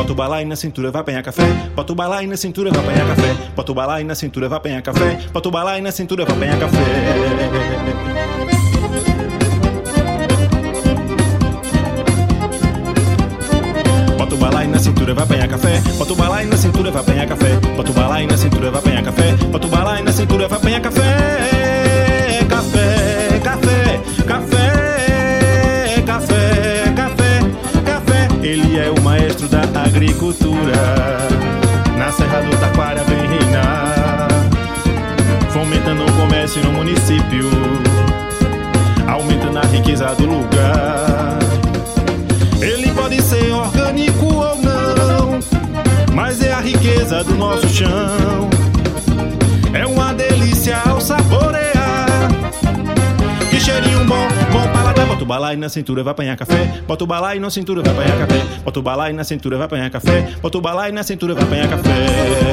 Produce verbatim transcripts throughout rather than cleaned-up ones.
Bota o balaio na cintura, vai apanhar café. Bota o balaio na cintura, vai apanhar café. Bota o balaio na cintura, vai apanhar café. Bota o balaio na cintura, vai apanhar café. Bota o balaio na cintura, vai apanhar café. Bota o balaio na cintura, vai apanhar café. Bota o balaio na cintura, vai apanhar café. Bota o balaio na cintura, vai apanhar café. Café, café, café, café, café, café. Ele é o maestro da agricultura. Na Serra do Taquara vem reinar, fomentando o comércio no município, aumentando a riqueza do lugar. Ele pode ser orgânico ou não, mas é a riqueza do nosso chão. É uma delícia ao saborear. Que cheirinho bom, bom paladar. Bota o balaio na cintura, vai apanhar café. Bota o balaio na cintura, vai apanhar café. Bota o balaio na cintura, vai apanhar café. Bota o balaio na cintura, vai apanhar café.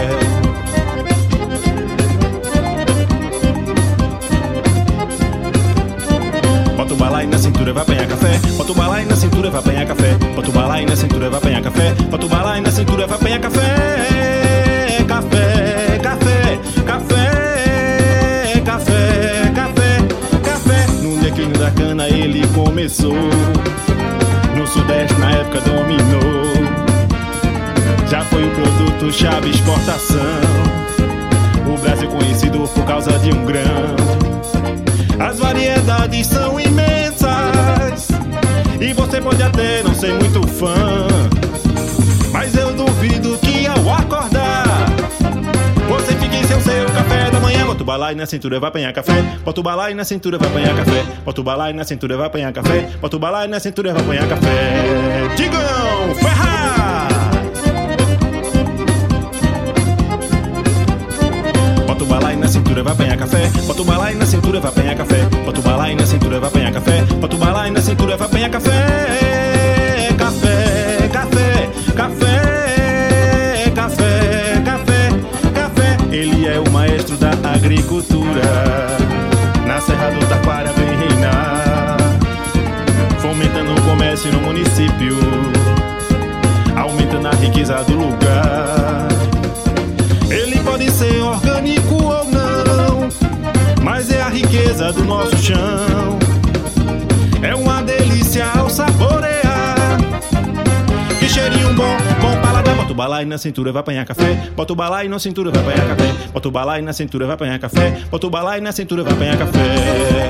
Bota o balaio na cintura, vai apanhar café. Bota o balaio na cintura, vai apanhar café. Bota o balaio na cintura, vai apanhar café. Bota o balaio na cintura, vai apanhar café. Café, café, café, café, café, café. No declínio da cana ele começou, no sudeste na época dominou. Já foi o produto chave exportação. O Brasil conhecido por causa de um grão. As variedades são imensas e você pode até não ser muito fã, mas eu duvido que ao acordar você fique sem o seu café da manhã. Bota o balaio na cintura, vai apanhar café. Bota o balaio na cintura, vai apanhar café. Bota o balaio na cintura, vai apanhar café. Bota o balaio na cintura, vai apanhar café. Digam Ferraz! Bota o balaio na cintura, vai apanhar café. Bota o balaio na cintura, vai apanhar café. Bota o balaio na cintura, vai apanhar café. Bota o balaio na cintura, vai apanhar café. Café, café, café, café, café, café. Ele é o maestro da agricultura. Na Serra do Taquara vem reinar, fomentando o comércio no município, aumentando a riqueza do lugar. Ele pode ser orgânico ou não, mas é a riqueza do nosso chão. É uma delícia ao saborear. Que cheirinho bom, bom paladar. Bota o balaio na cintura, vai apanhar café. Bota o balaio na cintura, vai apanhar café. Bota o balaio na cintura, vai apanhar café. Bota o balaio na cintura, vai apanhar café.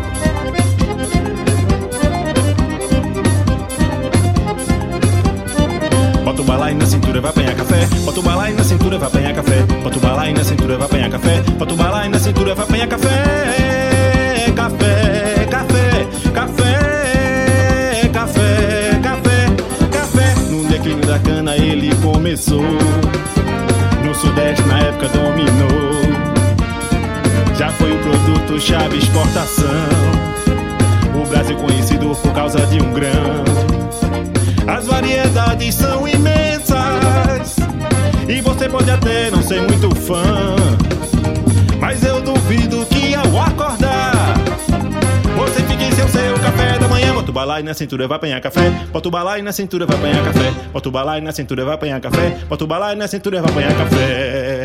Bota o balaio na cintura, vai apanhar café. Bota o balaio na cintura, vai apanhar café. Bota o balaio na cintura, vai apanhar café. Bota o balaio na cintura, vai apanhar café. Café, café, café, café, café, café. No declínio da cana ele começou, no sudeste na época dominou. Já foi o produto chave exportação. O Brasil conhecido por causa de um grão. As variedades são imensas e você pode até não ser muito fã, mas eu duvido que ao acordar você fique sem o seu café da manhã. Bota o balaio na cintura, vai apanhar café. Bota o balaio na cintura, vai apanhar café. Bota o balaio na cintura, vai apanhar café. Bota o balaio na cintura, vai apanhar café.